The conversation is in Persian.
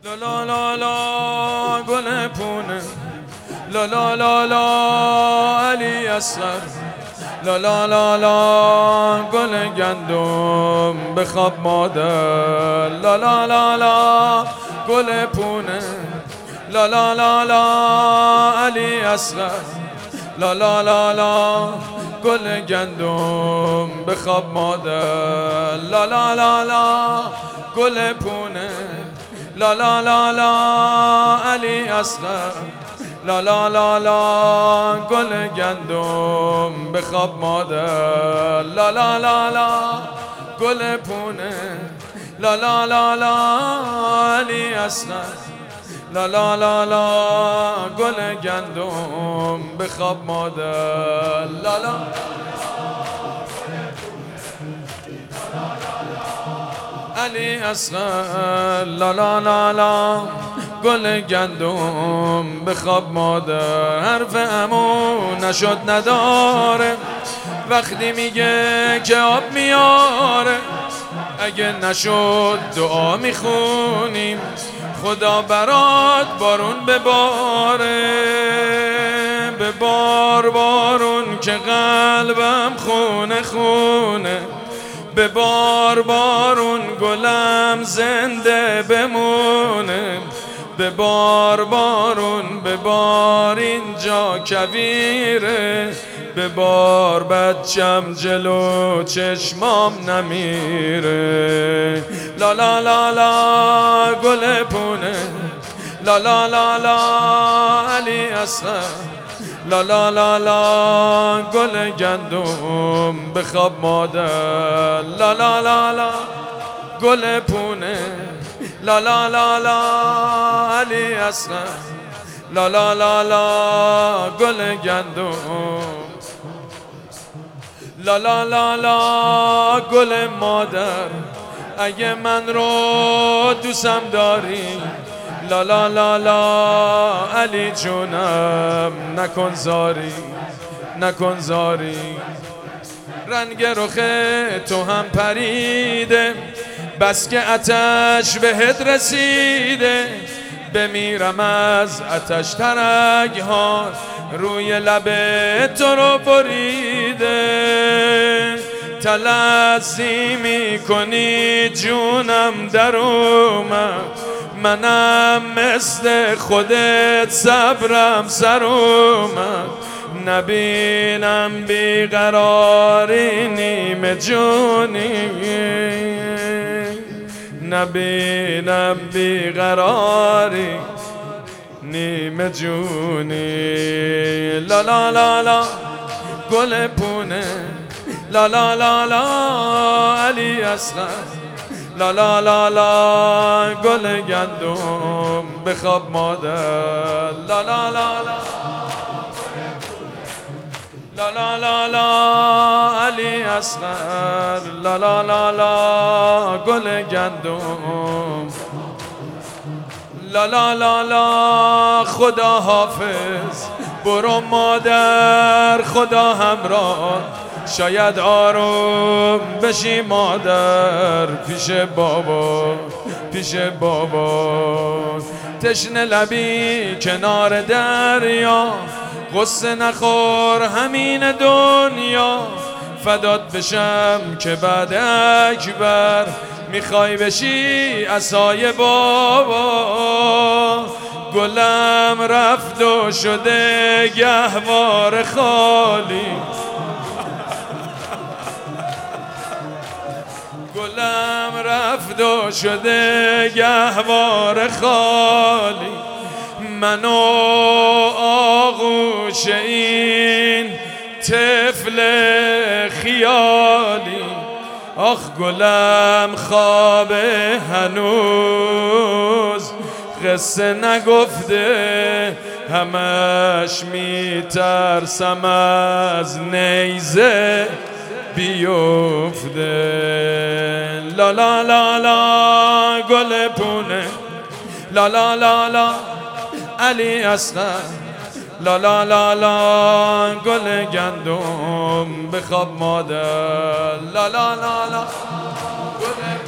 لا لا لا لا گل پونه، لا لا لا لا علی اصغر، لا لا لا لا گل گندم بخواب مادر، لا لا لا لا گل پونه، لا لا لا لا علی اصغر، لا لا لا لا گل گندم بخواب مادر، لا لا لا لا گل پونه، لا لا لا لا علی اصغر، لا لا لا لا گل گندم بخواب مادر، لا لا لا لا گل پونه، لا لا لا لا علی اصغر، لا لا لا لا گل گندم بخواب مادر، لا لا علی اصغر، لا لا لا لا گل گندم بخواب مادر. حرف عمو نشد نداره وقتی میگه که آب میاره، اگه نشد دعا میخونیم خدا برات بارون بباره، ببار بارون که قلبم خونه خونه، ببار بارون گلم زنده بمونه، ببار بارون ببار اینجا کویره، ببار بچم جلو چشمام نمیره، لا لا لا لا گل پونه، لا لا لا لا علی اصغر، لا لا لا لا گل گندم بخواب مادر، لا لا لا لا گل پونه، لا لا لا لا علی اصغر، لا لا لا لا گل گندم، لا لا لا لا گل مادر، اگه من رو دوستم داری، لا لا لا لا علی جونم نکن زاری، نکن زاری، رنگ رخ تو هم پریده بس که آتش بهت رسیده، بمیرم از آتش ترک ها روی لب تو رو بریده، تلذی میکنی جونم در اومد، منم مثل خودت صبرم سر اومد، نبینم بیقراری نیم جونی، نبینم بیقراری نیم جونی، لا لا لا لا گل پونه، لا لا لا لا علی اصغر، لا لا لا لا گل گندم بخواب مادر، لا لا لا لا لا لا لا لا علی اصغر، لا لا لا لا گل گندم، لا لا لا لا خدا حافظ، برو مادر خدا همراه، شاید آروم بشی مادر پیش بابا، پیش بابا، تشنه لبی کنار دریا، قصه نخور همین دنیا، فدات بشم که بعد اکبر میخوای بشی عصای بابا، گلم رفت و شده گهوار خالی، گلم رفت و شده گهوار خالی، من و آغوش این طفل خیالی، آخ گلم خواب هنوز قصه نگفته، همش میترسم از نیزه بیفته، لا لا لا لا گل پونه، لا لا لا لا علی اصغر، لا لا لا لا گل گندم بخواب مادر، لا لا لا لا گل